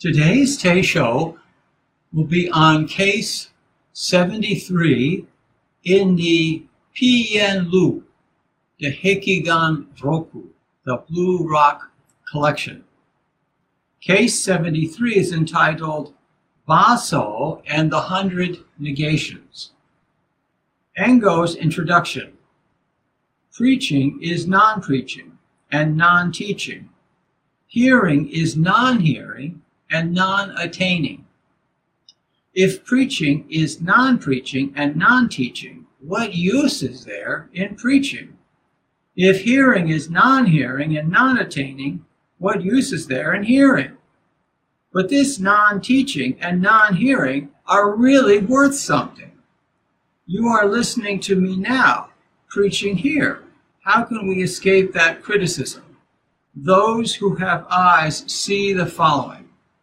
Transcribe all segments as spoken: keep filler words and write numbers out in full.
Today's Teisho will be on case seventy-three in the Piyen Lu, the Hekigan Roku, the Blue Rock Collection. Case seventy-three is entitled Baso and the Hundred Negations. Engo's introduction. Preaching is non-preaching and non-teaching. Hearing is non-hearing and non-attaining. If preaching is non-preaching and non-teaching, what use is there in preaching? If hearing is non-hearing and non-attaining, what use is there in hearing? But this non-teaching and non-hearing are really worth something. You are listening to me now, preaching here. How can we escape that criticism? Those who have eyes see the following.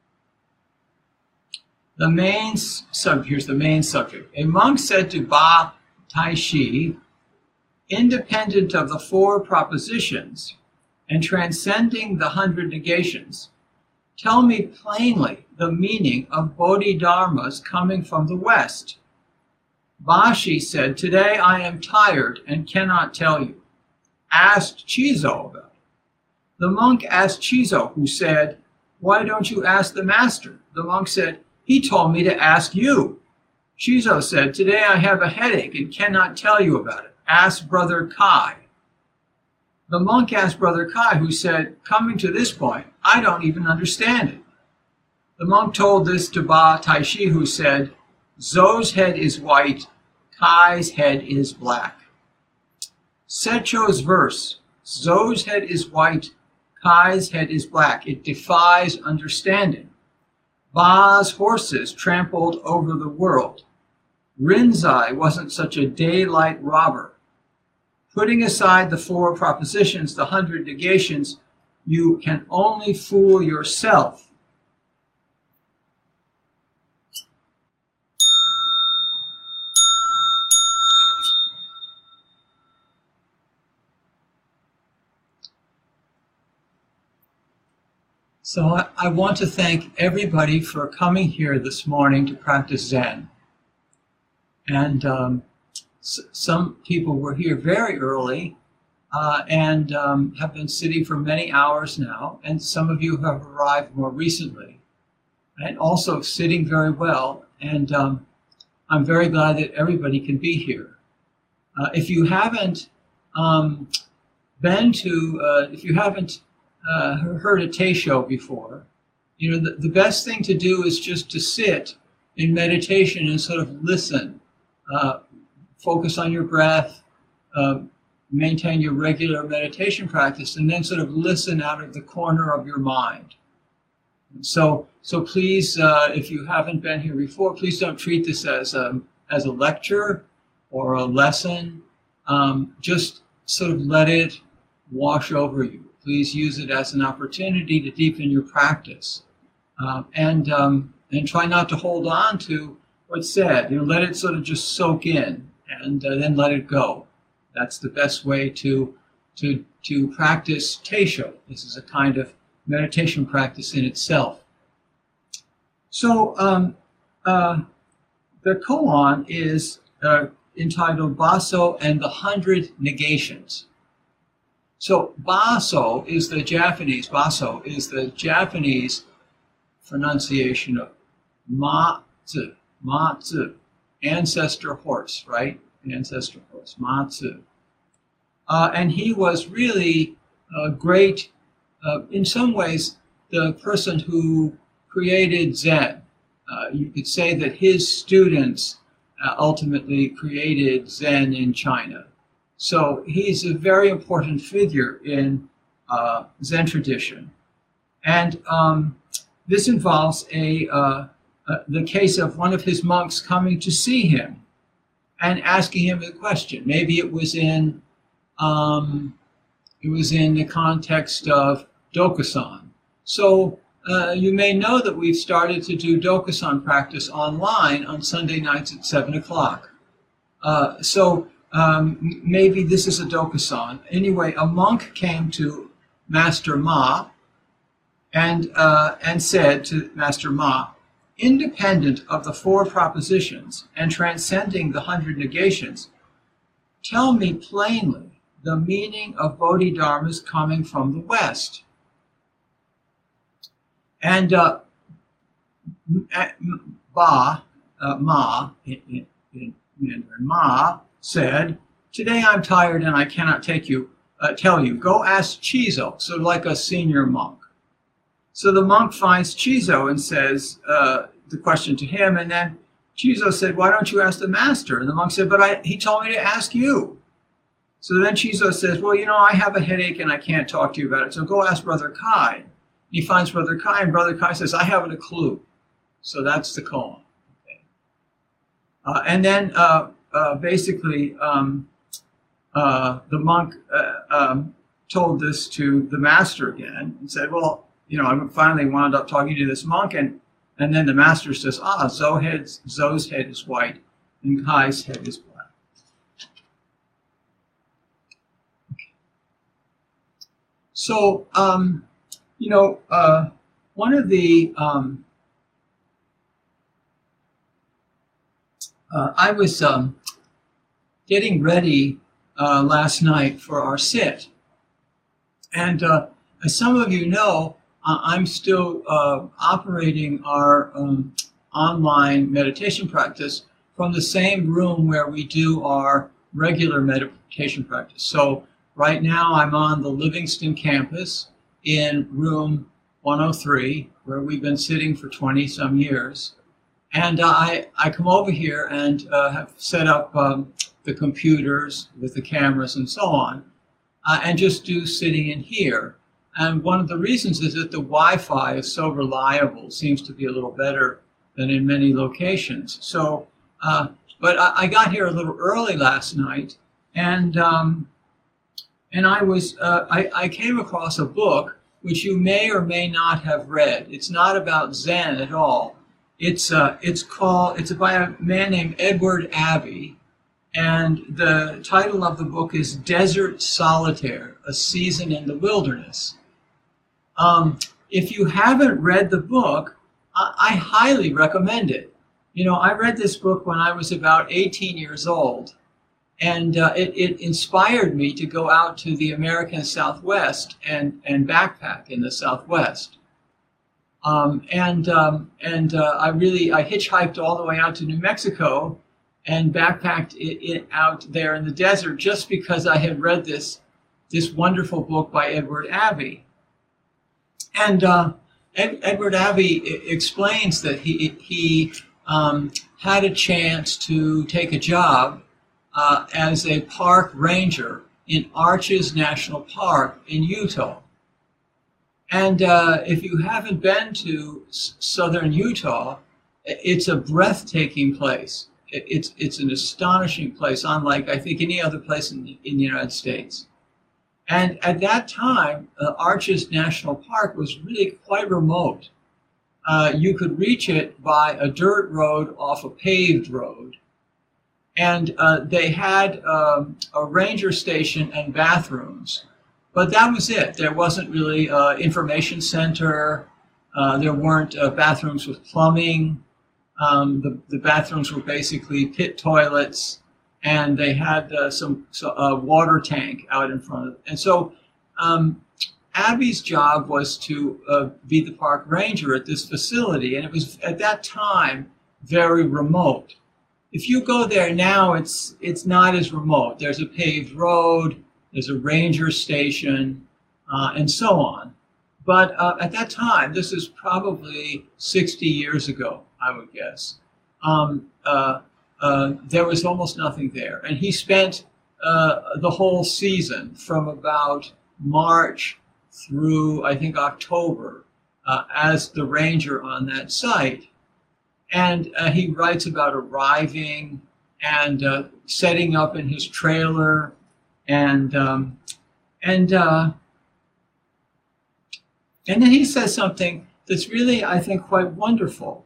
The main sub, here's the main subject. A monk said to Ba Taishi, independent of the four propositions and transcending the hundred negations, tell me plainly the meaning of Bodhidharmas coming from the West. Bashi said, today I am tired and cannot tell you. Asked Chizo about it. The monk asked Chizo, who said, why don't you ask the master? The monk said, he told me to ask you. Chizo said, today I have a headache and cannot tell you about it. Ask Brother Kai. The monk asked Brother Kai, who said, coming to this point, I don't even understand it. The monk told this to Ba Taishi, who said, Zo's head is white, Kai's head is black. Secho's verse, Zo's head is white, Kai's head is black. It defies understanding. Ba's horses trampled over the world. Rinzai wasn't such a daylight robber. Putting aside the four propositions, the hundred negations, you can only fool yourself. So I, I want to thank everybody for coming here this morning to practice Zen. And um, s some people were here very early uh, and um, have been sitting for many hours now. And some of you have arrived more recently and also sitting very well. And um, I'm very glad that everybody can be here. Uh, if you haven't um, been to, uh, if you haven't Uh, heard a Teisho before, you know, the, the best thing to do is just to sit in meditation and sort of listen, uh, focus on your breath, uh, maintain your regular meditation practice, and then sort of listen out of the corner of your mind. So, so please, uh, if you haven't been here before, please don't treat this as a, as a lecture or a lesson. Um, just sort of let it wash over you. Please use it as an opportunity to deepen your practice, um, and um, and try not to hold on to what's said. You know, let it sort of just soak in, and uh, then let it go. That's the best way to to to practice Teisho. This is a kind of meditation practice in itself. So um, uh, the koan is uh, entitled Baso and the Hundred Negations. So baso is the Japanese, baso is the Japanese pronunciation of ma-tsu, ma-tsu, ancestor horse, right? Ancestor horse, ma-tsu. Uh, and he was really uh, great, uh, in some ways, the person who created Zen. Uh, you could say that his students uh, ultimately created Zen in China. So he's a very important figure in uh, Zen tradition. And um, this involves a, uh, uh, the case of one of his monks coming to see him and asking him a question. Maybe it was in, um, it was in the context of Dokusan. So uh, you may know that we've started to do Dokusan practice online on Sunday nights at seven o'clock. Uh, so Um, maybe this is a Dokusan. Anyway, a monk came to Master Ma and uh, and said to Master Ma, independent of the four propositions and transcending the hundred negations, tell me plainly the meaning of Bodhidharma's coming from the West. And uh, Ba, uh, Ma, in, in, in Mandarin, Ma said, today I'm tired and I cannot take you, uh, tell you. Go ask Chizo, so like a senior monk. So the monk finds Chizo and says uh, the question to him, and then Chizo said, why don't you ask the master? And the monk said, but I, he told me to ask you. So then Chizo says, well, you know, I have a headache and I can't talk to you about it, so go ask Brother Kai. He finds Brother Kai, and Brother Kai says, I haven't a clue. So that's the koan. Okay. Uh, and then uh, uh, basically um, uh, the monk uh, um, told this to the master again and said, well, you know, I finally wound up talking to this monk, and, and then the master says, ah, Zo's head, Zo's head is white and Kai's head is black. So, um, you know, uh, one of the, um, uh, I was um, getting ready uh, last night for our sit. And uh, as some of you know, uh, I'm still uh, operating our um, online meditation practice from the same room where we do our regular meditation practice. So right now I'm on the Livingston campus in room one oh three, where we've been sitting for twenty some years. And uh, I, I come over here and uh, have set up um, the computers with the cameras and so on, uh, and just do sitting in here. And one of the reasons is that the Wi-Fi is so reliable, seems to be a little better than in many locations. So, uh, but I, I got here a little early last night, and um, and I was uh, I, I came across a book which you may or may not have read. It's not about Zen at all. It's uh, it's called it's by a man named Edward Abbey, and the title of the book is Desert Solitaire: A Season in the Wilderness. Um, if you haven't read the book, I, I highly recommend it. You know, I read this book when I was about eighteen years old, and uh, it, it inspired me to go out to the American Southwest and, and backpack in the Southwest. Um, and um, and uh, I really, I hitchhiked all the way out to New Mexico and backpacked it, it out there in the desert just because I had read this, this wonderful book by Edward Abbey. And uh, Ed, Edward Abbey explains that he, he um, had a chance to take a job uh, as a park ranger in Arches National Park in Utah. And uh, if you haven't been to s- southern Utah, it's a breathtaking place. It, it's, it's an astonishing place, unlike, I think, any other place in, in the United States. And at that time, uh, Arches National Park was really quite remote. Uh, you could reach it by a dirt road off a paved road. And uh, they had um, a ranger station and bathrooms. But that was it. There wasn't really an information center. Uh, there weren't uh, bathrooms with plumbing. Um, the, the bathrooms were basically pit toilets. And they had uh, some so, uh, water tank out in front of it. And so um, Abby's job was to uh, be the park ranger at this facility. And it was, at that time, very remote. If you go there now, it's, it's not as remote. There's a paved road, there's a ranger station, uh, and so on. But uh, at that time, this is probably sixty years ago, I would guess. Um, uh, Uh, there was almost nothing there. And he spent uh, the whole season from about March through, I think, October uh, as the ranger on that site. And uh, he writes about arriving and uh, setting up in his trailer. And, um, and, uh, and then he says something that's really, I think, quite wonderful.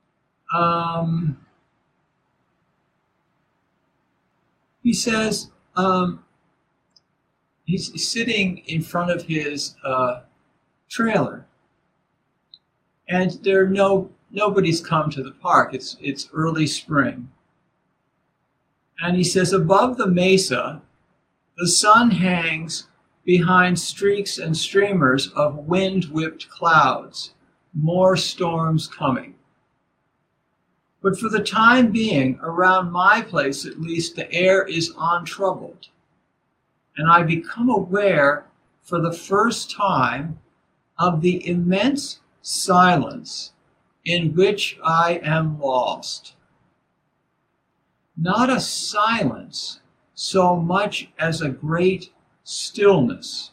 Um, He says um, he's sitting in front of his uh, trailer, and there are no nobody's come to the park. It's it's early spring. And he says, above the mesa, the sun hangs behind streaks and streamers of wind-whipped clouds, more storms coming. But for the time being, around my place at least, the air is untroubled. And I become aware for the first time of the immense silence in which I am lost. Not a silence so much as a great stillness.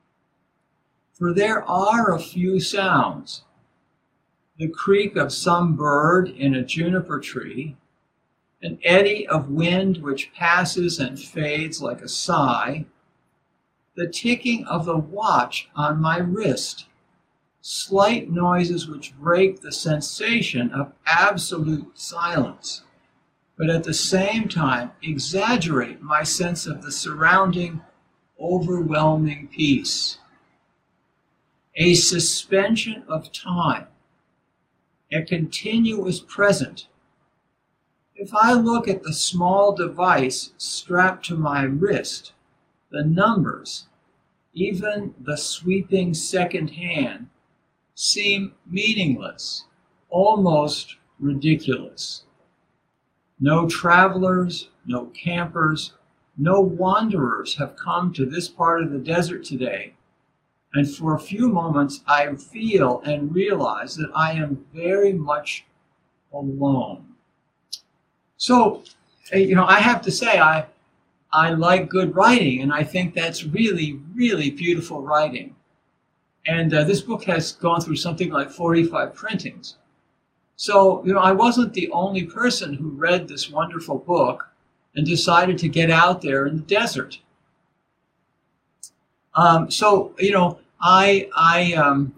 For there are a few sounds. The creak of some bird in a juniper tree, an eddy of wind which passes and fades like a sigh, the ticking of the watch on my wrist, slight noises which break the sensation of absolute silence, but at the same time exaggerate my sense of the surrounding, overwhelming peace. A suspension of time, a continuous present. If I look at the small device strapped to my wrist, the numbers, even the sweeping second hand, seem meaningless, almost ridiculous. No travelers, no campers, no wanderers have come to this part of the desert today. And for a few moments, I feel and realize that I am very much alone. So, you know, I have to say, I, I like good writing, and I think that's really, really beautiful writing. And uh, this book has gone through something like forty-five printings. So, you know, I wasn't the only person who read this wonderful book and decided to get out there in the desert. Um, so, you know, I, I um,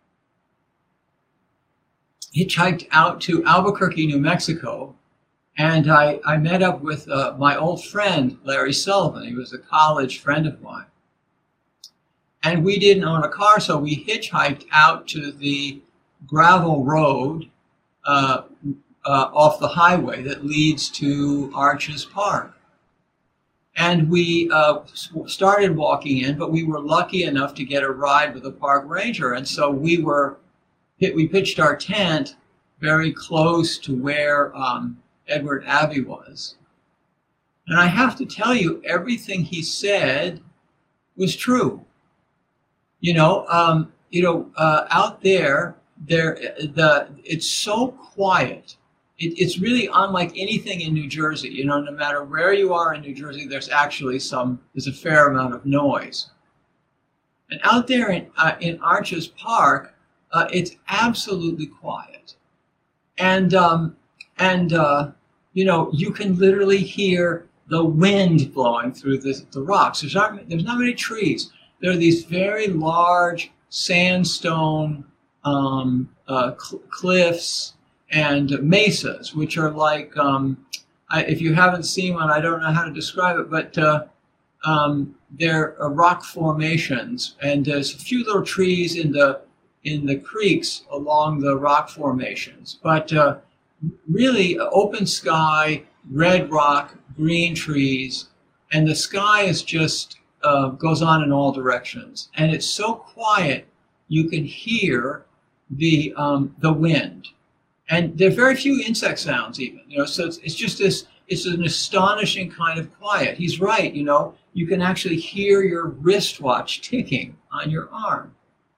hitchhiked out to Albuquerque, New Mexico, and I, I met up with uh, my old friend, Larry Sullivan. He was a college friend of mine. And we didn't own a car, so we hitchhiked out to the gravel road uh, uh, off the highway that leads to Arches Park. And we uh, started walking in, but we were lucky enough to get a ride with a park ranger. And so we were, we pitched our tent very close to where um, Edward Abbey was. And I have to tell you, everything he said was true. You know, um, you know, uh, out there, there, the it's so quiet. It, it's really unlike anything in New Jersey. You know, no matter where you are in New Jersey, there's actually some, there's a fair amount of noise. And out there in uh, in Arches Park, uh, it's absolutely quiet. And um, and uh, you know, you can literally hear the wind blowing through the, the rocks. There's not there's not many trees. There are these very large sandstone um, uh, cl cliffs and mesas, which are like, um, I, if you haven't seen one, I don't know how to describe it, but uh, um, they're uh, rock formations, and there's a few little trees in the in the creeks along the rock formations. But uh, really, open sky, red rock, green trees, and the sky is just uh, goes on in all directions, and it's so quiet you can hear the um, the wind. And there are very few insect sounds even, you know, so it's, it's just this, it's an astonishing kind of quiet. He's right, you know, you can actually hear your wristwatch ticking on your arm.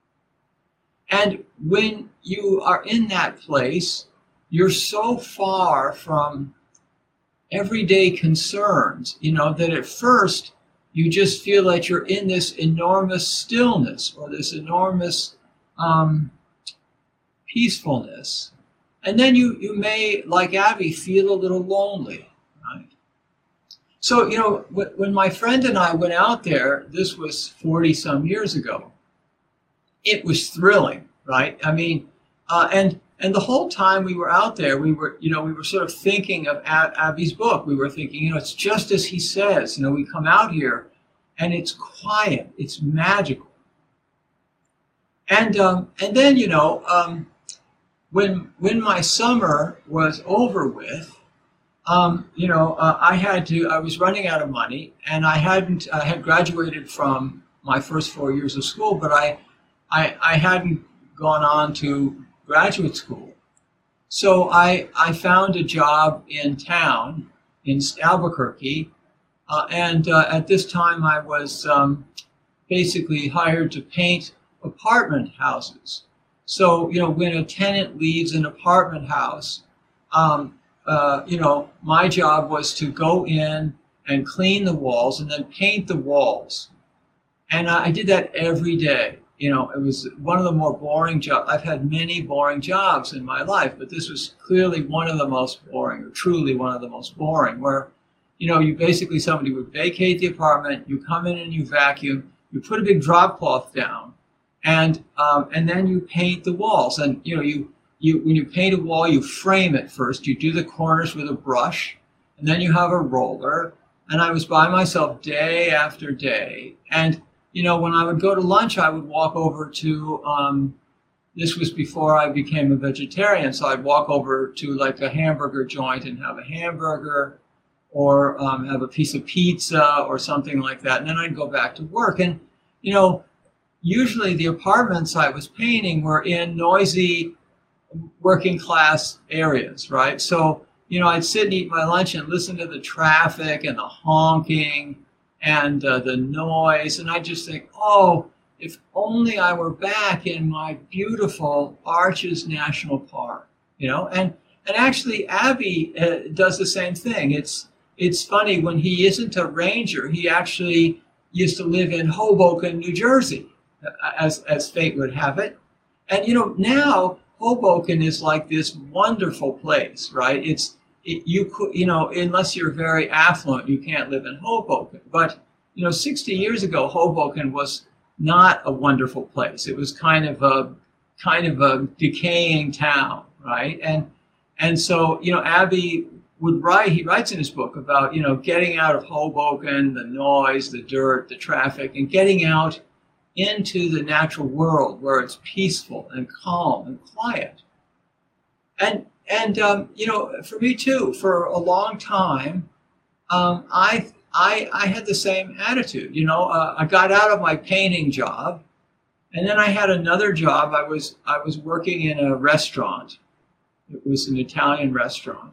And when you are in that place, you're so far from everyday concerns, you know, that at first you just feel like you're in this enormous stillness or this enormous um, peacefulness. And then you, you may, like Abby, feel a little lonely, right? So, you know, when my friend and I went out there, this was forty some years ago, it was thrilling, right? I mean, uh, and and the whole time we were out there, we were, you know, we were sort of thinking of Ab Abby's book. We were thinking, you know, it's just as he says. You know, we come out here, and it's quiet, it's magical. And um, and then, you know, um, when when my summer was over with, um, you know, uh, I had to. I was running out of money, and I hadn't. I had graduated from my first four years of school, but I, I, I hadn't gone on to graduate school. So I I found a job in town in Albuquerque, uh, and uh, at this time I was um, basically hired to paint apartment houses. So, you know, when a tenant leaves an apartment house, um, uh, you know, my job was to go in and clean the walls and then paint the walls. And I did that every day. You know, it was one of the more boring jobs. I've had many boring jobs in my life, but this was clearly one of the most boring, or truly one of the most boring, where, you know, you basically, somebody would vacate the apartment, you come in and you vacuum, you put a big drop cloth down, and um, and then you paint the walls. And you know, you you when you paint a wall, you frame it first. You do the corners with a brush, and then you have a roller. And I was by myself day after day. And you know, when I would go to lunch, I would walk over to. Um, this was before I became a vegetarian, so I'd walk over to like a hamburger joint and have a hamburger, or um, have a piece of pizza or something like that, and then I'd go back to work. And you know, usually the apartments I was painting were in noisy working class areas, right? So, you know, I'd sit and eat my lunch and listen to the traffic and the honking and uh, the noise, and I'd just think, oh, if only I were back in my beautiful Arches National Park, you know? And and actually Abby uh, does the same thing. It's it's funny, when he isn't a ranger, he actually used to live in Hoboken, New Jersey, as as fate would have it. And you know, now Hoboken is like this wonderful place, right? It's it, you could, you know, unless you're very affluent, you can't live in Hoboken. But you know, sixty years ago, Hoboken was not a wonderful place. It was kind of a kind of a decaying town, right? And and so, you know, Abby would write, he writes in his book about, you know, getting out of Hoboken, the noise, the dirt, the traffic, and getting out into the natural world where it's peaceful and calm and quiet. And, and um, you know, for me too, for a long time, um, I, I, I had the same attitude. You know, uh, I got out of my painting job, and then I had another job. I was, I was working in a restaurant. It was an Italian restaurant.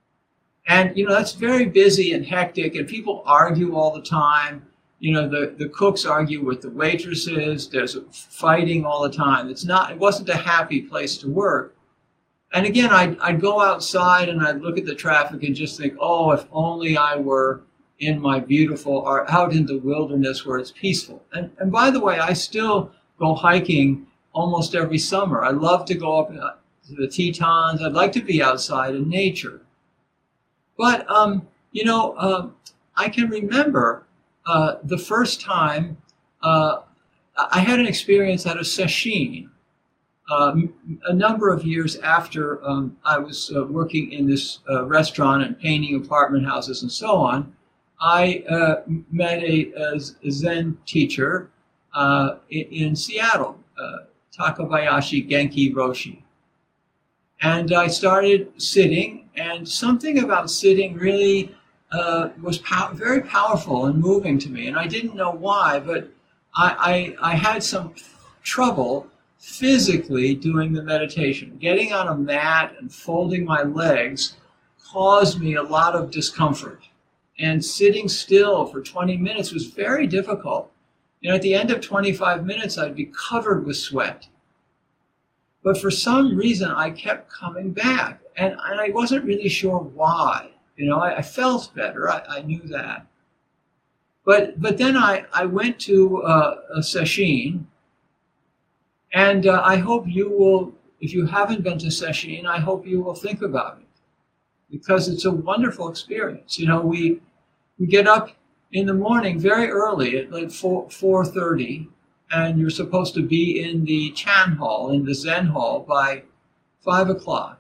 And, you know, that's very busy and hectic, and people argue all the time. You know, the, the cooks argue with the waitresses. There's fighting all the time. It's not, it wasn't a happy place to work. And again, I'd, I'd go outside and I'd look at the traffic and just think, oh, if only I were in my beautiful, or out in the wilderness where it's peaceful. And, and by the way, I still go hiking almost every summer. I love to go up to the Tetons. I'd like to be outside in nature. But, um, you know, uh, I can remember uh, the first time uh, I had an experience at a sesshin uh, a number of years after um, I was uh, working in this uh, restaurant and painting apartment houses and so on. I uh, met a, a Zen teacher uh, in, in Seattle, uh, Takabayashi Genki Roshi. And I started sitting, and something about sitting really uh, was pow- very powerful and moving to me. And I didn't know why, but I, I, I had some trouble physically doing the meditation. Getting on a mat and folding my legs caused me a lot of discomfort. And sitting still for twenty minutes was very difficult. You know, at the end of twenty-five minutes, I'd be covered with sweat. But for some reason, I kept coming back, and, and I wasn't really sure why. You know, I, I felt better. I, I knew that. But but then I, I went to uh, a sesshin, and uh, I hope you will, if you haven't been to sesshin, I hope you will think about it, because it's a wonderful experience. You know, we we get up in the morning very early at like four four thirty. And you're supposed to be in the Chan Hall, in the Zen Hall, by five o'clock.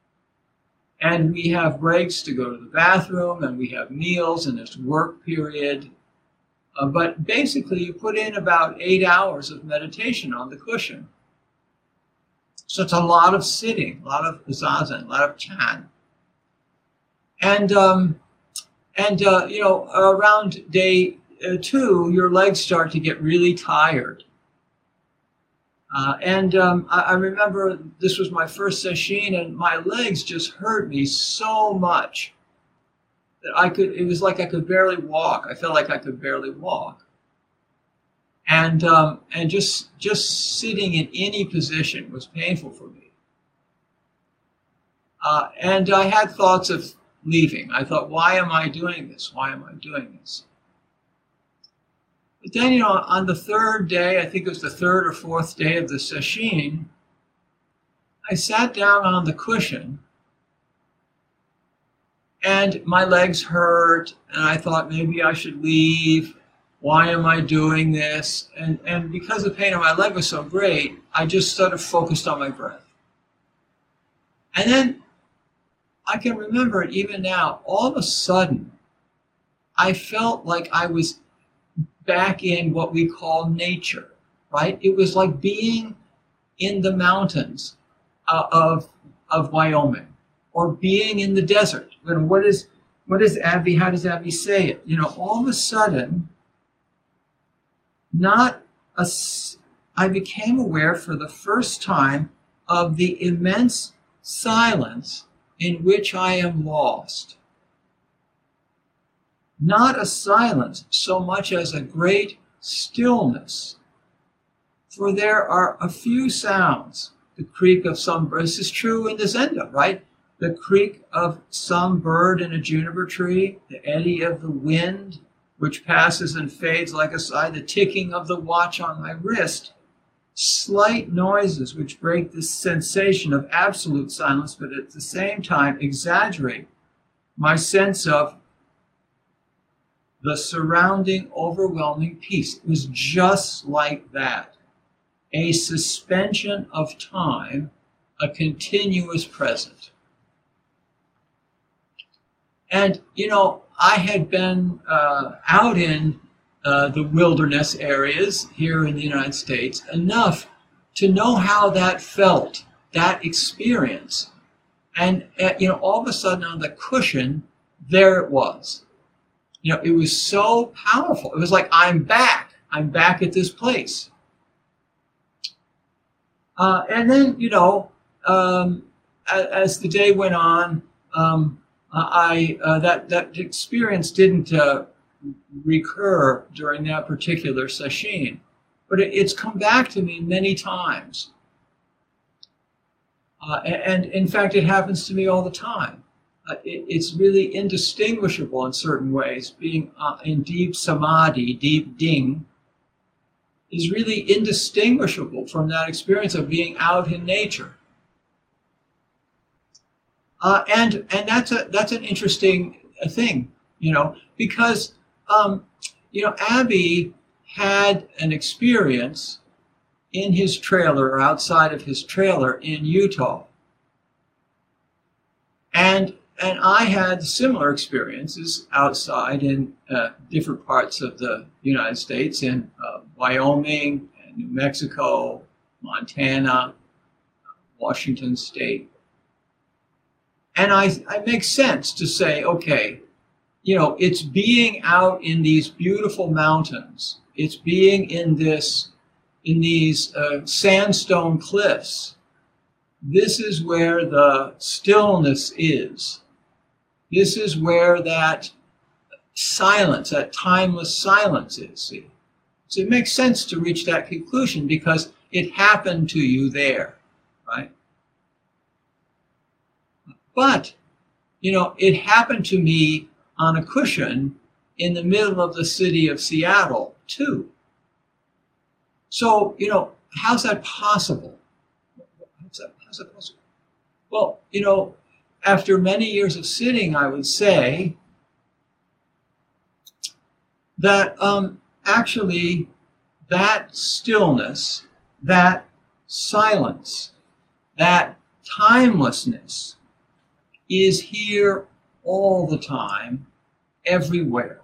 And we have breaks to go to the bathroom, and we have meals, and there's work period. Uh, but basically, you put in about eight hours of meditation on the cushion. So it's a lot of sitting, a lot of zazen, a lot of chan. And, um, and uh, you know, around day uh, two, your legs start to get really tired. Uh, and um, I, I remember this was my first sesshin, and my legs just hurt me so much that I could, it was like I could barely walk. I felt like I could barely walk. And um, and just just sitting in any position was painful for me. Uh, and I had thoughts of leaving. I thought, why am I doing this? Why am I doing this? But then, you know, on the third day, I think it was the third or fourth day of the sesshin, I sat down on the cushion and my legs hurt, and I thought maybe I should leave. Why am I doing this? And, and because the pain in my leg was so great, I just sort of focused on my breath. And then I can remember it even now, all of a sudden, I felt like I was back in what we call nature, right? It was like being in the mountains uh, of, of Wyoming, or being in the desert. You know, what is, what is Abby, how does Abby say it? You know, all of a sudden, not a, I became aware for the first time of the immense silence in which I am lost. Not a silence so much as a great stillness. For there are a few sounds, the creak of some bird. This is true in the Zendo, right? The creak of some bird in a juniper tree, the eddy of the wind, which passes and fades like a sigh, the ticking of the watch on my wrist, slight noises which break this sensation of absolute silence, but at the same time exaggerate my sense of the surrounding overwhelming peace. It was just like that. A suspension of time, a continuous present. And, you know, I had been uh, out in uh, the wilderness areas here in the United States enough to know how that felt, that experience. And, uh, you know, all of a sudden on the cushion, there it was. You know, it was so powerful. It was like, I'm back. I'm back at this place. Uh, and then, you know, um, as, as the day went on, um, I uh, that that experience didn't uh, recur during that particular sesshin, but it, it's come back to me many times. Uh, and, and in fact, it happens to me all the time. Uh, it, it's really indistinguishable in certain ways. Being uh, in deep samadhi, deep ding, is really indistinguishable from that experience of being out in nature. Uh, and and that's a that's an interesting thing, you know, because um, you know, Abby had an experience in his trailer or outside of his trailer in Utah, and and I had similar experiences outside in uh, different parts of the United States, in uh, Wyoming, and New Mexico, Montana, Washington State. And I, it makes sense to say, okay, you know, it's being out in these beautiful mountains. It's being in this, in these uh, sandstone cliffs. This is where the stillness is. This is where that silence, that timeless silence is. See? So it makes sense to reach that conclusion because it happened to you there, right? But, you know, it happened to me on a cushion in the middle of the city of Seattle, too. So, you know, how's that possible? How's that, how's that possible? Well, you know, after many years of sitting, I would say that um, actually that stillness, that silence, that timelessness is here all the time, everywhere,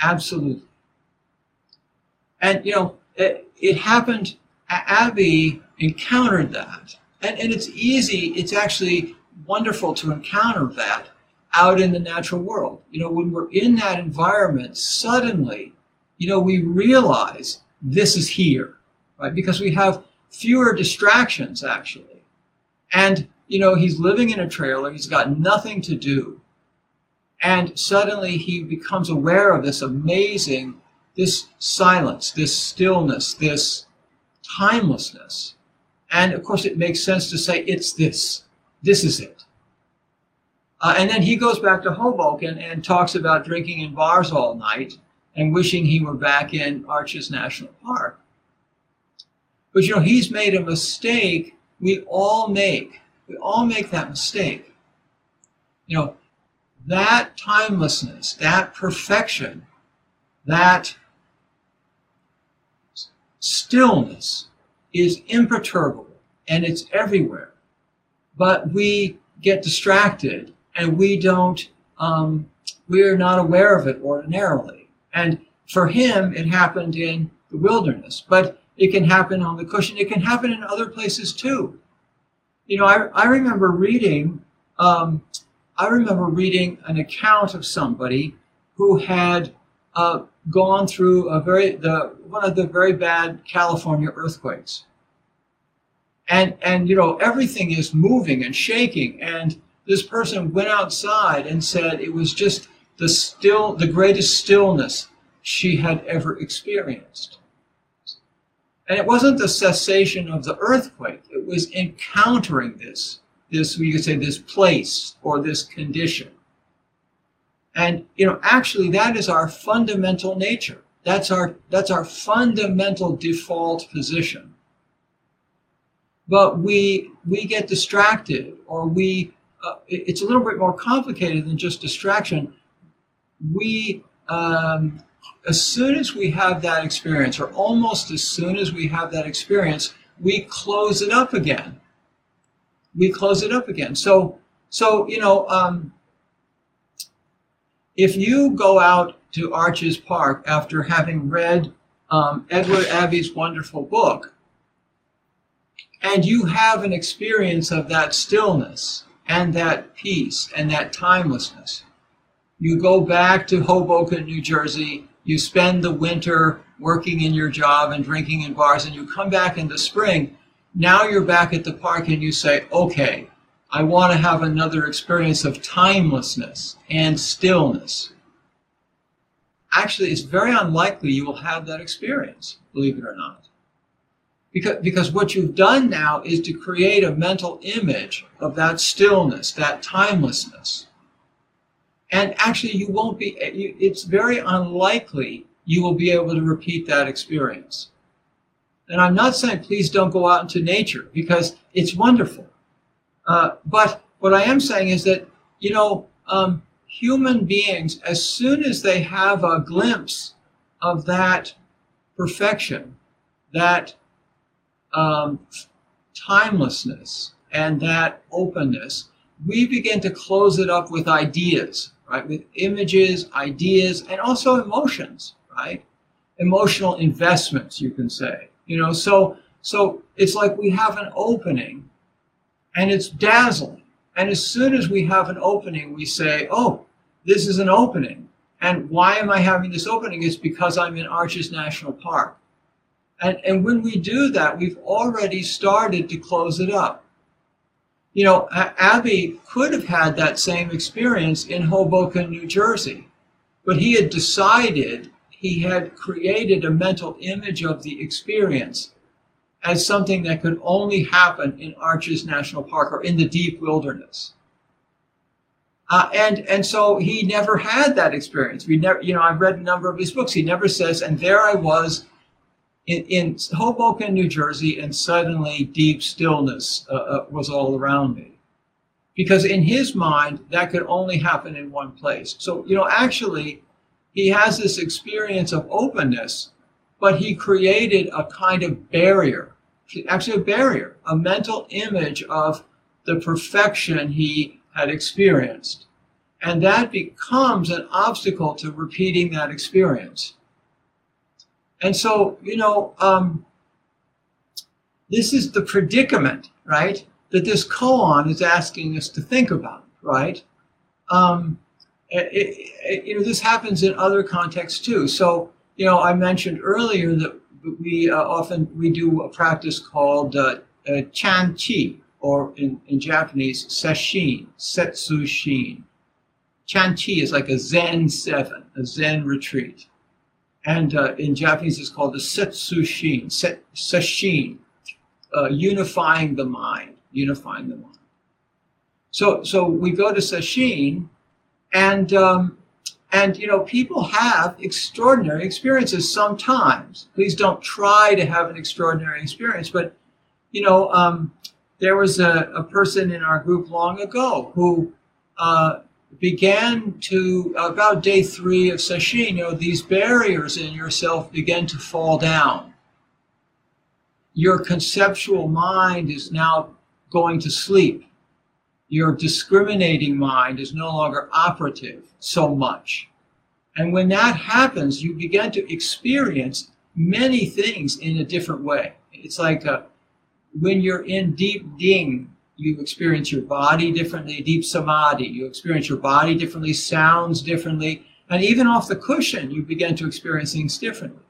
absolutely. And, you know, it, it happened, Abby encountered that. And, and it's easy, it's actually wonderful to encounter that out in the natural world. You know, when we're in that environment, suddenly, you know, we realize this is here, right? Because we have fewer distractions, actually. And, you know, he's living in a trailer, he's got nothing to do. And suddenly he becomes aware of this amazing, this silence, this stillness, this timelessness. And of course, it makes sense to say, it's this. This is it. Uh, and then he goes back to Hoboken and talks about drinking in bars all night and wishing he were back in Arches National Park. But, you know, he's made a mistake we all make. We all make that mistake. You know, that timelessness, that perfection, that stillness is imperturbable and it's everywhere. But we get distracted and we don't, um, we're not aware of it ordinarily. And for him, it happened in the wilderness, but it can happen on the cushion. It can happen in other places too. You know, I, I remember reading, um, I remember reading an account of somebody who had uh, gone through a very, the, one of the very bad California earthquakes. And, and, you know, everything is moving and shaking. And this person went outside and said it was just the still, the greatest stillness she had ever experienced. And it wasn't the cessation of the earthquake. It was encountering this, this, we could say, this place or this condition. And, you know, actually that is our fundamental nature. That's our, that's our fundamental default position. But we, we get distracted, or we, uh, it's a little bit more complicated than just distraction. We, um, as soon as we have that experience, or almost as soon as we have that experience, we close it up again. We close it up again. So, so you know, um, if you go out to Arches Park after having read um, Edward Abbey's wonderful book, and you have an experience of that stillness and that peace and that timelessness, you go back to Hoboken, New Jersey, you spend the winter working in your job and drinking in bars, and you come back in the spring. Now you're back at the park and you say, okay, I want to have another experience of timelessness and stillness. Actually, it's very unlikely you will have that experience, believe it or not. Because, because what you've done now is to create a mental image of that stillness, that timelessness. And actually, you won't be, it's very unlikely you will be able to repeat that experience. And I'm not saying please don't go out into nature, because it's wonderful. Uh, but what I am saying is that, you know, um, human beings, as soon as they have a glimpse of that perfection, that um, timelessness, and that openness, we begin to close it up with ideas, right? With images, ideas, and also emotions, right? Emotional investments, you can say. You know, so so it's like we have an opening, and it's dazzling. And as soon as we have an opening, we say, oh, this is an opening. And why am I having this opening? It's because I'm in Arches National Park. And, and when we do that, we've already started to close it up. You know, Abbey could have had that same experience in Hoboken, New Jersey, but he had decided, he had created a mental image of the experience as something that could only happen in Arches National Park or in the deep wilderness. Uh, and, and so he never had that experience. We never, you know, I've read a number of his books. He never says, and there I was in, in Hoboken, New Jersey, and suddenly deep stillness uh, uh, was all around me. Because in his mind, that could only happen in one place. So, you know, actually, he has this experience of openness, but he created a kind of barrier, actually a barrier, a mental image of the perfection he had experienced. And that becomes an obstacle to repeating that experience. And so, you know, um, this is the predicament, right, that this koan is asking us to think about, right? Um, it, it, you know, this happens in other contexts too. So, you know, I mentioned earlier that we uh, often, we do a practice called uh, uh, Chan-chi, or in, in Japanese, Sesshin, Setsu-shin. Chan-chi is like a Zen seven, a Zen retreat. And uh, in Japanese, it's called the Setsu-shin, set, Sesshin, uh, unifying the mind, unifying the mind. So, so we go to Sesshin, and um, and you know, people have extraordinary experiences sometimes. Please don't try to have an extraordinary experience, but you know, um, there was a, a person in our group long ago who uh, began to, about day three of Sesshin, you know, these barriers in yourself begin to fall down. Your conceptual mind is now going to sleep. Your discriminating mind is no longer operative so much. And when that happens, you begin to experience many things in a different way. It's like a, when you're in deep ding, you experience your body differently, deep samadhi, you experience your body differently, sounds differently, and even off the cushion, you begin to experience things differently.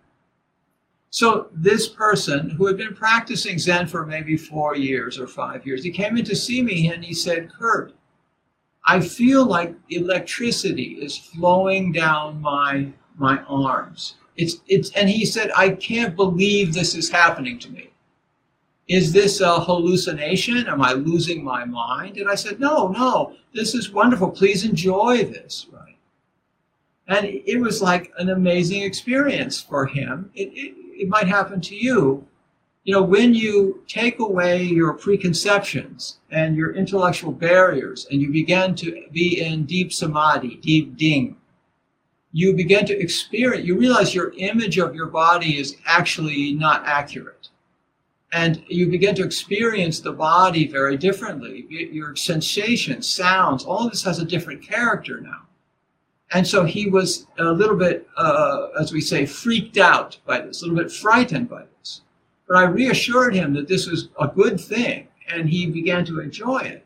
So this person who had been practicing Zen for maybe four years or five years, he came in to see me and he said, Kurt, I feel like electricity is flowing down my, my arms. It's, it's, and he said, I can't believe this is happening to me. Is this a hallucination? Am I losing my mind? And I said, no, no, this is wonderful. Please enjoy this, right? And it was like an amazing experience for him. It, it, it might happen to you. You know, when you take away your preconceptions and your intellectual barriers and you begin to be in deep samadhi, deep ding, you begin to experience, you realize your image of your body is actually not accurate. And you begin to experience the body very differently. Your sensations, sounds, all of this has a different character now. And so he was a little bit, uh, as we say, freaked out by this, a little bit frightened by this. But I reassured him that this was a good thing, and he began to enjoy it.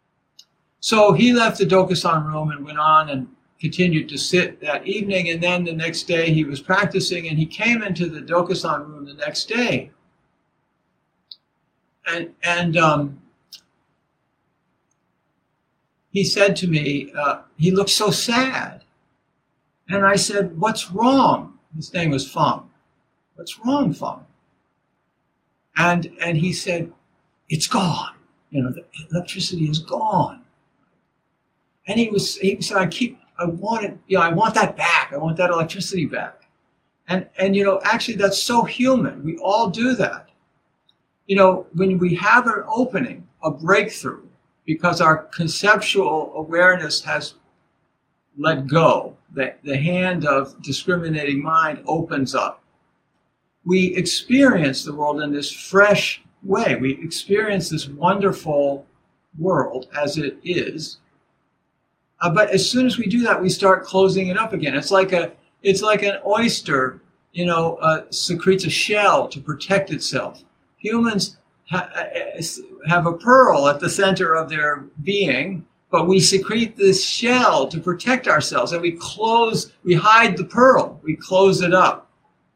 So he left the Dokusan room and went on and continued to sit that evening. And then the next day he was practicing, and he came into the Dokusan room the next day. And, and um, he said to me, uh, he looked so sad. And I said, what's wrong? His name was Feng. What's wrong, Feng? And, and he said, it's gone. You know, the electricity is gone. And he was, he said, I keep, I want it, you know, I want that back. I want that electricity back. And, and, you know, actually that's so human. We all do that. You know, when we have an opening, a breakthrough, because our conceptual awareness has let go, the, the hand of discriminating mind opens up. We experience the world in this fresh way. We experience this wonderful world as it is. Uh, but as soon as we do that, we start closing it up again. It's like a, it's like an oyster, you know, uh, secretes a shell to protect itself. Humans ha- have a pearl at the center of their being, but we secrete this shell to protect ourselves, and we close, we hide the pearl, we close it up.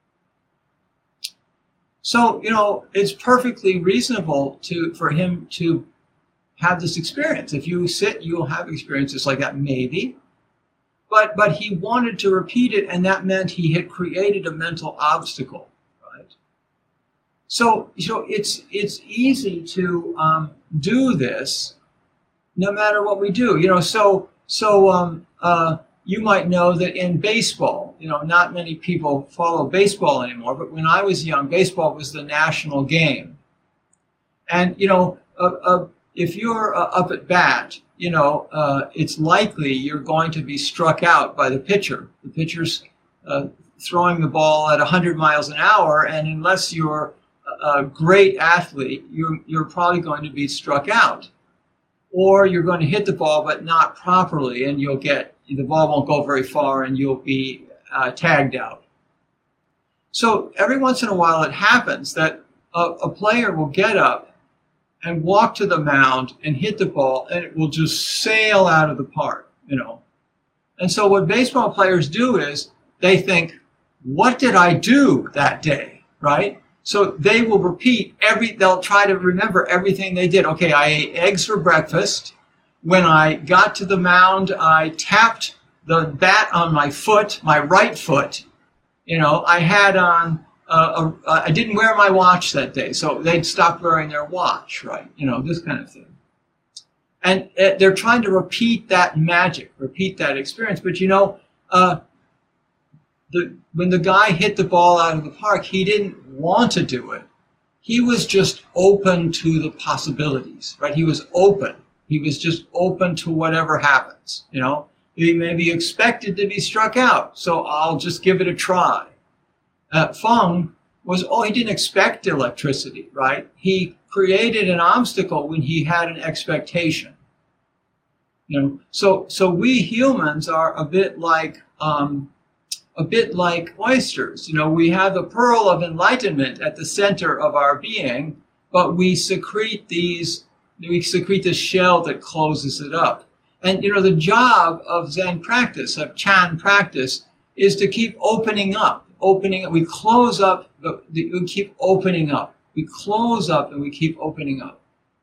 So, you know, it's perfectly reasonable to for him to have this experience. If you sit, you'll have experiences like that, maybe. But but he wanted to repeat it, and that meant he had created a mental obstacle, right? So, so it's it's easy to um, do this, no matter what we do. You know, so so um, uh, you might know that in baseball, you know, not many people follow baseball anymore. But when I was young, baseball was the national game, and you know, uh, uh, if you're uh, up at bat, you know, uh, it's likely you're going to be struck out by the pitcher. The pitcher's uh, throwing the ball at one hundred miles an hour, and unless you're a great athlete, you're, you're probably going to be struck out. Or you're going to hit the ball, but not properly, and you'll get, the ball won't go very far, and you'll be uh, tagged out. So every once in a while it happens that a, a player will get up and walk to the mound and hit the ball, and it will just sail out of the park, you know. And so what baseball players do is they think, what did I do that day, right? So they will repeat every, they'll try to remember everything they did. Okay, I ate eggs for breakfast. When I got to the mound, I tapped the bat on my foot, my right foot. You know, I had on, uh, a, I didn't wear my watch that day, so they'd stop wearing their watch, right? You know, this kind of thing. And uh, they're trying to repeat that magic, repeat that experience. But, you know, uh, the, when the guy hit the ball out of the park, he didn't want to do it. He was just open to the possibilities, right? He was open. He was just open to whatever happens, you know. He maybe expected to be struck out, so I'll just give it a try. Uh, Feng was, oh, he didn't expect electricity, right? He created an obstacle when he had an expectation. You know, so so we humans are a bit like um, a bit like oysters. You know, we have the pearl of enlightenment at the center of our being, but we secrete these, we secrete this shell that closes it up. And, you know, the job of Zen practice, of Chan practice, is to keep opening up, opening. We close up, the, the, we keep opening up. We close up and we keep opening up.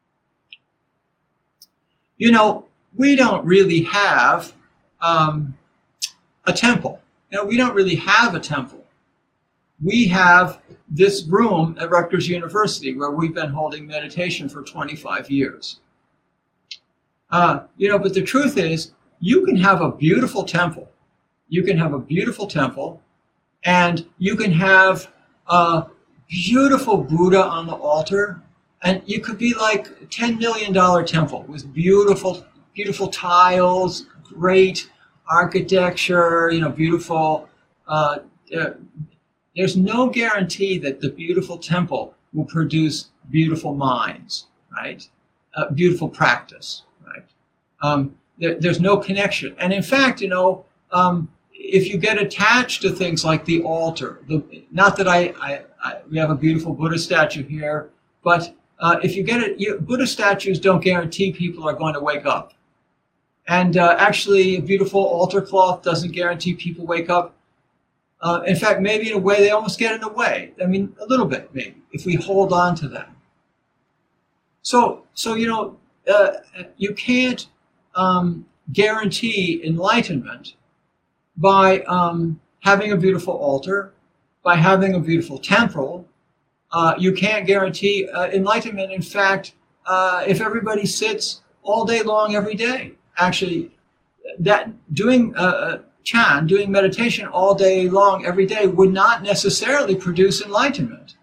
You know, we don't really have um, a temple. You know, we don't really have a temple. We have this room at Rutgers University where we've been holding meditation for twenty-five years. Uh, you know, but the truth is, you can have a beautiful temple. You can have a beautiful temple, and you can have a beautiful Buddha on the altar, and you could be like a ten million dollar temple with beautiful, beautiful tiles, great architecture, you know, beautiful. Uh, uh, there's no guarantee that the beautiful temple will produce beautiful minds, right? Uh, beautiful practice. Um, there, there's no connection. And in fact, you know, um, if you get attached to things like the altar, the, not that I, I, I, we have a beautiful Buddha statue here, but uh, if you get it, you, Buddha statues don't guarantee people are going to wake up. And uh, actually, a beautiful altar cloth doesn't guarantee people wake up. Uh, in fact, maybe in a way, they almost get in the way. I mean, a little bit, maybe, if we hold on to them. So, so you know, uh, you can't Um, guarantee enlightenment by um, having a beautiful altar, by having a beautiful temple. Uh, you can't guarantee uh, enlightenment. In fact, uh, if everybody sits all day long every day, actually, that doing uh, Chan, doing meditation all day long every day would not necessarily produce enlightenment.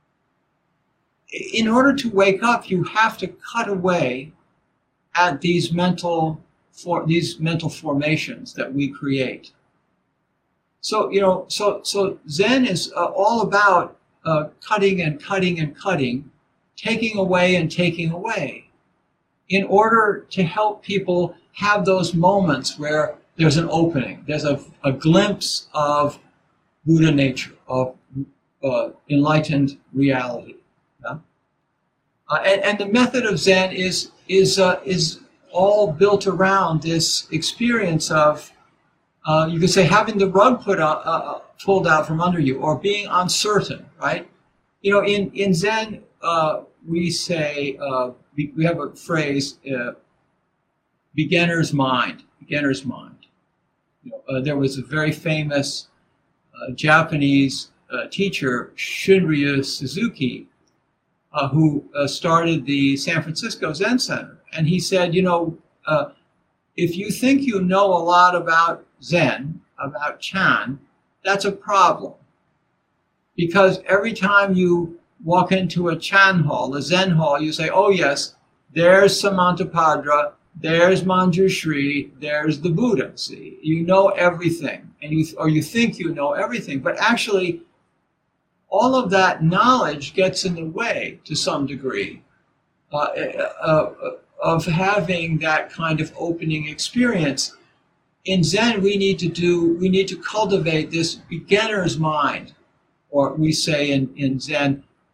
In order to wake up, you have to cut away at these mental for these mental formations that we create. So you know, so so Zen is uh, all about uh, cutting and cutting and cutting, taking away and taking away, in order to help people have those moments where there's an opening, there's a, a glimpse of Buddha nature, of uh, enlightened reality. Yeah? Uh, and, and the method of Zen is is uh, is all built around this experience of, uh, you could say, having the rug put out, uh, pulled out from under you, or being uncertain, right? You know, in in Zen, uh, we say uh, we, we have a phrase, uh, beginner's mind. Beginner's mind. You know, uh, there was a very famous uh, Japanese uh, teacher, Shunryu Suzuki, Uh, who uh, started the San Francisco Zen Center. And he said, you know, uh, if you think you know a lot about Zen, about Chan, that's a problem. Because every time you walk into a Chan hall, a Zen hall, you say, oh yes, there's Samantabhadra, there's Manjushri, there's the Buddha. See, you know everything, and you or you think you know everything, but actually, all of that knowledge gets in the way to some degree uh, uh, of having that kind of opening experience. In Zen, we need to do, we need to cultivate this beginner's mind, or we say in, in Zen,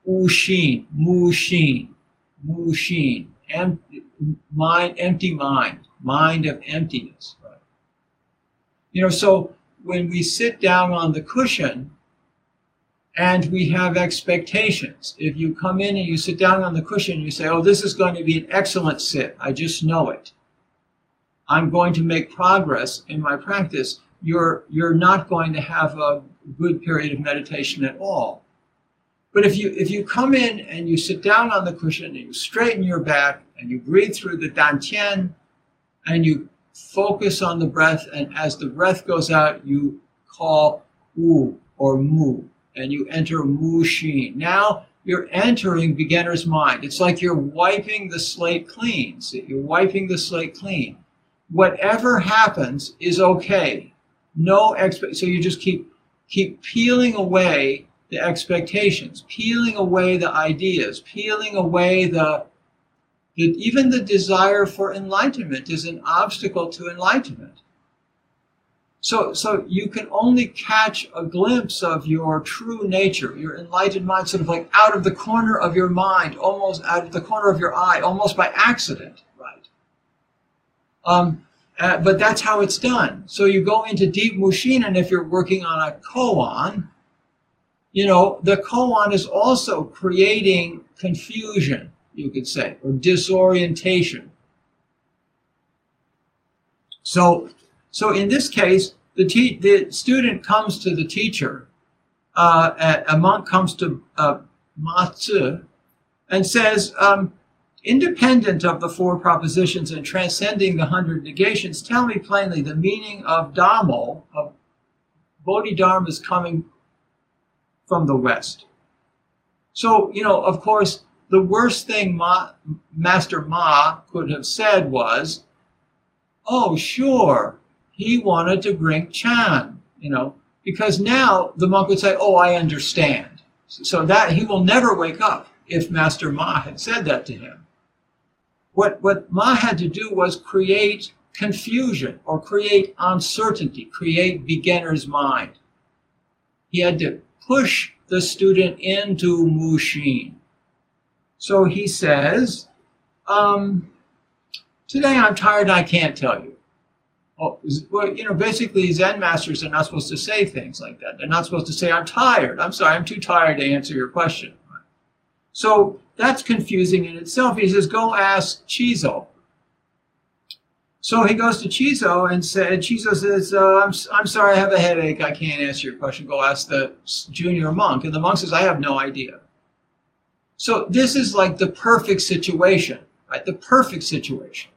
Wu Xin, Mu Xin, Mu Xin, em, mind, empty mind, mind of emptiness. Right? You know, so when we sit down on the cushion and we have expectations, if you come in and you sit down on the cushion, you say, oh, this is going to be an excellent sit. I just know it. I'm going to make progress in my practice. You're, you're not going to have a good period of meditation at all. But if you, if you come in and you sit down on the cushion and you straighten your back and you breathe through the dantian and you focus on the breath, and as the breath goes out, you call Wu or Mu, and you enter Mu Xin. Now you're entering beginner's mind. It's like you're wiping the slate clean. See, you're wiping the slate clean. Whatever happens is okay. No expect. So you just keep keep peeling away the expectations, peeling away the ideas, peeling away the, the even the desire for enlightenment is an obstacle to enlightenment. So, so you can only catch a glimpse of your true nature, your enlightened mind, sort of like out of the corner of your mind, almost out of the corner of your eye, almost by accident, right? Um, uh, but that's how it's done. So you go into deep Mu Xin, and if you're working on a koan, you know, the koan is also creating confusion, you could say, or disorientation. So, so in this case, the, te- the student comes to the teacher, uh, a, a monk comes to uh, Ma Zi and says, um, independent of the four propositions and transcending the hundred negations, tell me plainly the meaning of Dhammo, of Bodhidharma's coming from the West. So, you know, of course, the worst thing Ma, Master Ma could have said was, oh, sure, he wanted to bring Chan, you know, because now the monk would say, oh, I understand. So that he will never wake up if Master Ma had said that to him. What, what Ma had to do was create confusion or create uncertainty, create beginner's mind. He had to push the student into Mu Xin. So he says, um, today I'm tired, I can't tell you. Oh, well, you know, basically Zen masters are not supposed to say things like that. They're not supposed to say, I'm tired. I'm sorry, I'm too tired to answer your question. So that's confusing in itself. He says, go ask Chizo. So he goes to Chizo and said, Chizo says, uh, I'm, I'm sorry, I have a headache. I can't answer your question. Go ask the junior monk. And the monk says, I have no idea. So this is like the perfect situation, right? The perfect situation.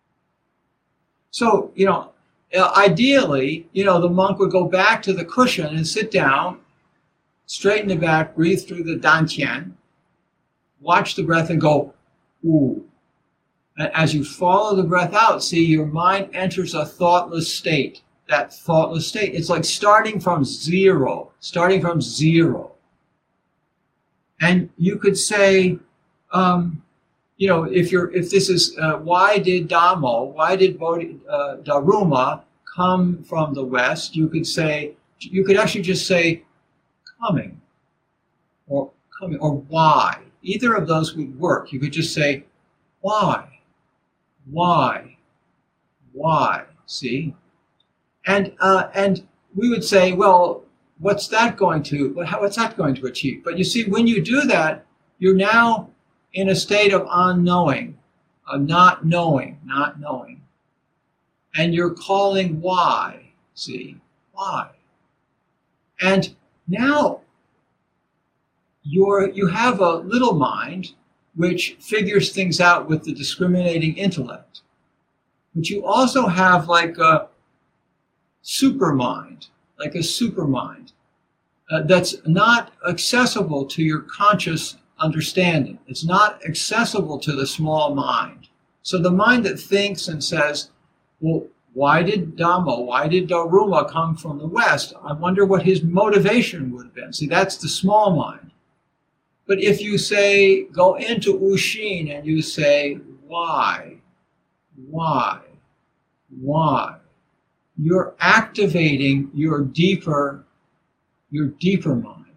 So, you know, ideally, you know, the monk would go back to the cushion and sit down, straighten the back, breathe through the dantian, watch the breath and go, ooh. As you follow the breath out, see, your mind enters a thoughtless state. That thoughtless state, it's like starting from zero, starting from zero. And you could say, um, you know, if you're, if this is, uh, why did Dhammo, why did Bodhi, uh, Dharma come from the West? You could say, you could actually just say, coming, or coming, or why. Either of those would work. You could just say, why? Why? Why? See? And uh, and we would say, well, what's that going to, what's that going to achieve? But you see, when you do that, you're now in a state of unknowing, of not knowing, not knowing. And you're calling why, see? Why? And now you're, you have a little mind which figures things out with the discriminating intellect. But you also have like a supermind, like a supermind uh, that's not accessible to your conscious understanding. It's not accessible to the small mind. So the mind that thinks and says, well, why did Dhammo, why did Daruma come from the West? I wonder what his motivation would have been. See, that's the small mind. But if you say, go into Wu Xin and you say, why, why, why, you're activating your deeper, your deeper mind.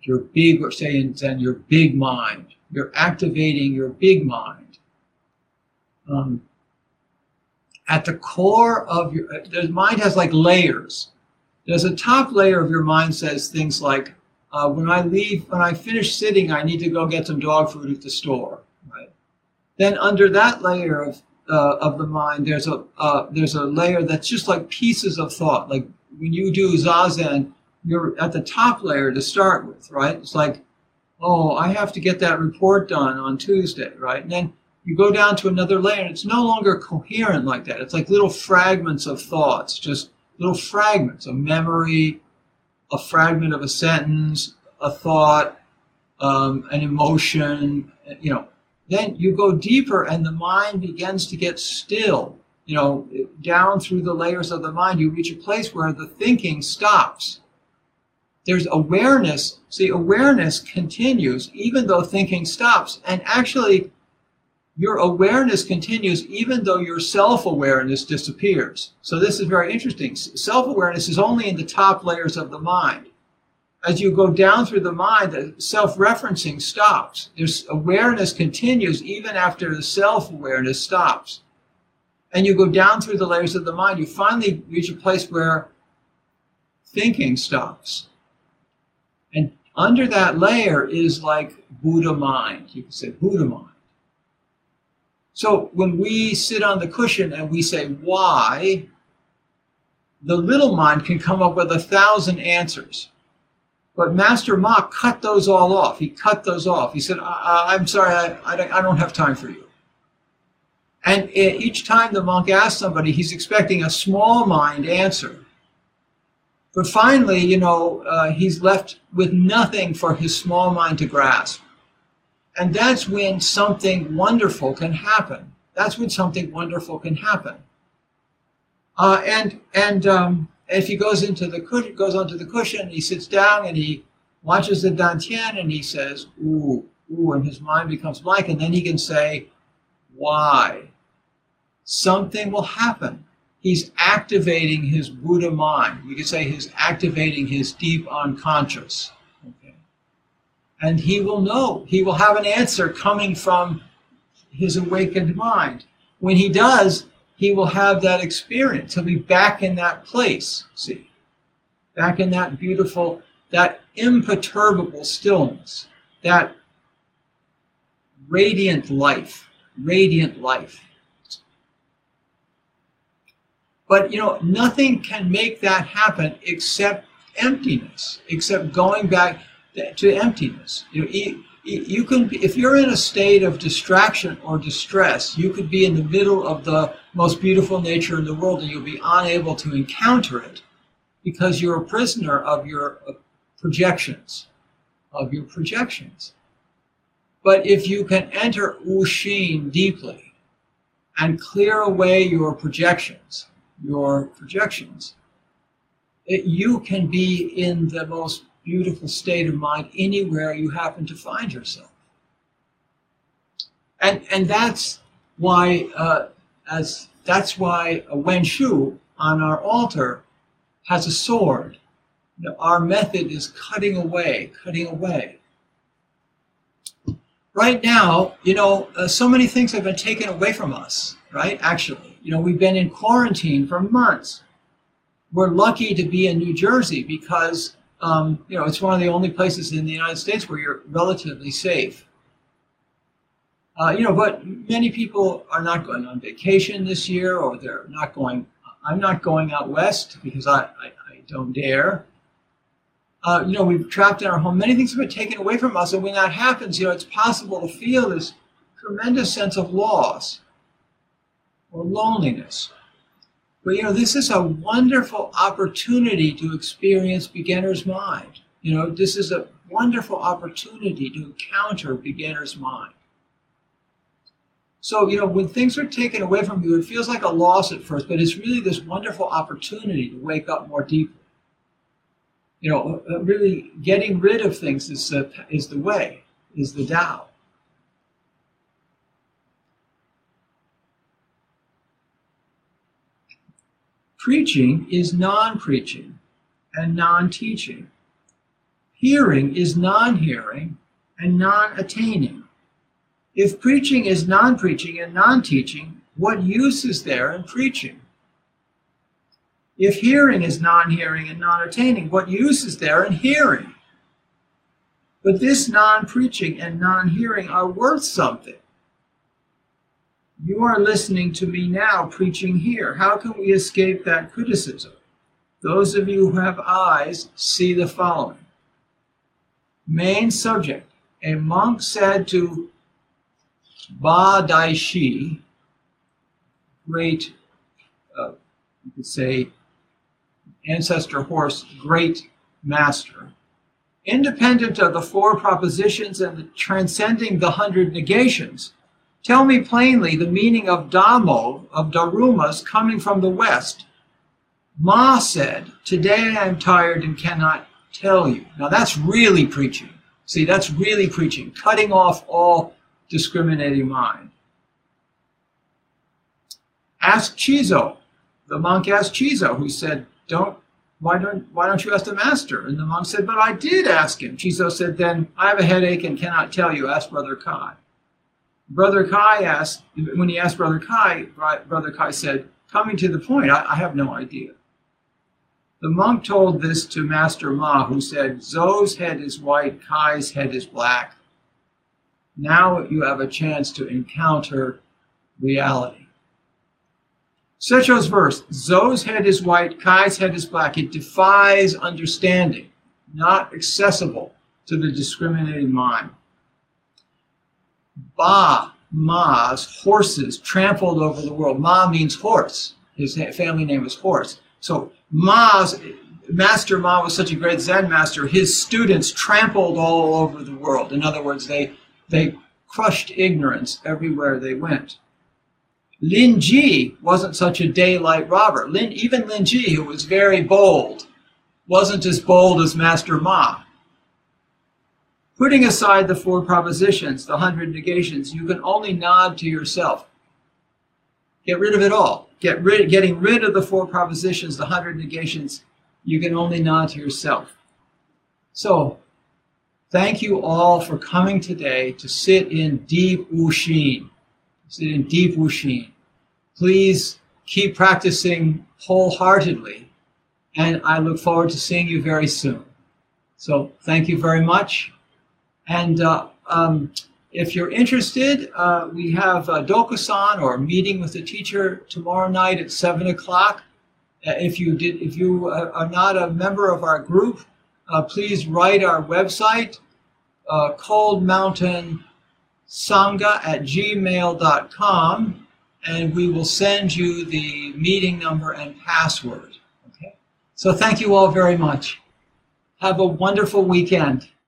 your big, or say in Zen, your big mind. You're activating your big mind. Um, at the core of your, the mind has like layers. There's a top layer of your mind says things like, uh, when I leave, when I finish sitting, I need to go get some dog food at the store, right? Then under that layer of uh, of the mind, there's a uh, there's a layer that's just like pieces of thought. Like when you do Zazen, you're at the top layer to start with, right? It's like, oh, I have to get that report done on Tuesday, right? And then you go down to another layer, and it's no longer coherent like that. It's like little fragments of thoughts, just little fragments, a memory, a fragment of a sentence, a thought, um, an emotion, you know. Then you go deeper and the mind begins to get still. You know, down through the layers of the mind, you reach a place where the thinking stops. There's awareness. See, awareness continues even though thinking stops. And actually, your awareness continues even though your self-awareness disappears. So this is very interesting. Self-awareness is only in the top layers of the mind. As you go down through the mind, the self-referencing stops. There's awareness continues even after the self-awareness stops. And you go down through the layers of the mind, you finally reach a place where thinking stops. And under that layer is like Buddha mind. You can say Buddha mind. So when we sit on the cushion and we say, why, the little mind can come up with a thousand answers. But Master Ma cut those all off. He cut those off. He said, I, I'm sorry, I, I, I don't have time for you. And each time the monk asks somebody, he's expecting a small mind answer. But finally, you know, uh, he's left with nothing for his small mind to grasp. And that's when something wonderful can happen. That's when something wonderful can happen. Uh, and and um, if he goes into the cushion, goes onto the cushion, he sits down and he watches the dantian and he says, ooh, ooh, and his mind becomes blank. And then he can say, why? Something will happen. He's activating his Buddha mind. We could say he's activating his deep unconscious. Okay. And he will know. He will have an answer coming from his awakened mind. When he does, he will have that experience. He'll be back in that place, see? Back in that beautiful, that imperturbable stillness, that radiant life, radiant life. But, you know, nothing can make that happen except emptiness, except going back to emptiness. You know, you, you can, be, if you're in a state of distraction or distress, you could be in the middle of the most beautiful nature in the world and you'll be unable to encounter it because you're a prisoner of your projections, of your projections. But if you can enter Wushin deeply and clear away your projections, your projections, it, you can be in the most beautiful state of mind anywhere you happen to find yourself. And and that's why uh, as that's why a Wen Shu on our altar has a sword. You know, our method is cutting away, cutting away. Right now, you know, uh, so many things have been taken away from us, right? Actually, you know, we've been in quarantine for months. We're lucky to be in New Jersey because, um, you know, it's one of the only places in the United States where you're relatively safe. Uh, you know, but many people are not going on vacation this year, or they're not going, I'm not going out west because I, I, I don't dare. Uh, you know, we've trapped in our home. Many things have been taken away from us. And when that happens, you know, it's possible to feel this tremendous sense of loss or loneliness. But, you know, this is a wonderful opportunity to experience beginner's mind. You know, this is a wonderful opportunity to encounter beginner's mind. So, you know, when things are taken away from you, it feels like a loss at first, but it's really this wonderful opportunity to wake up more deeply. You know, really getting rid of things is, uh, is the way, is the Tao. Preaching is non-preaching and non-teaching. hearing is non-hearing and non-attaining. If preaching is non-preaching and non-teaching, what use is there in preaching? If hearing is non-hearing and non-attaining, what use is there in hearing? But this non-preaching and non-hearing are worth something. You are listening to me now preaching here. How can we escape that criticism? Those of you who have eyes see the following. Main subject. A monk said to Ba Daishi, great, uh, you could say, ancestor horse, great master, independent of the four propositions and the transcending the hundred negations, tell me plainly the meaning of Dhammo, of Darumas coming from the West. Ma said, today I am tired and cannot tell you. Now that's really preaching. See, that's really preaching, cutting off all discriminating mind. Ask Chizo. The monk asked Chizo, who said, don't, why don't, why don't you ask the master? And the monk said, but I did ask him. Chizo said, then I have a headache and cannot tell you. Ask Brother Kai. Brother Kai asked, when he asked Brother Kai, Brother Kai said, coming to the point, I, I have no idea. The monk told this to Master Ma, who said, Zo's head is white, Kai's head is black. Now you have a chance to encounter reality. Secho's verse, Zo's head is white, Kai's head is black. It defies understanding, not accessible to the discriminating mind. Ba, Ma's horses trampled over the world. Ma means horse. His family name is Horse. So Ma's, Master Ma was such a great Zen master, his students trampled all over the world. In other words, they, they crushed ignorance everywhere they went. Lin Ji wasn't such a daylight robber. Lin, even Lin Ji, who was very bold, wasn't as bold as Master Ma. Putting aside the four propositions, the hundred negations, you can only nod to yourself. Get rid of it all. Get rid, getting rid of the four propositions, the hundred negations, you can only nod to yourself. So, thank you all for coming today to sit in deep Wushin. Sit in deep Wushin. Please keep practicing wholeheartedly, and I look forward to seeing you very soon. So, thank you very much. And uh, um, if you're interested, uh, we have a Dokusan, or a meeting with the teacher, tomorrow night at seven o'clock. Uh, if you did, if you uh, are not a member of our group, uh, please write our website, uh, Cold Mountain Sangha at gmail dot com, and we will send you the meeting number and password. Okay. So thank you all very much. Have a wonderful weekend.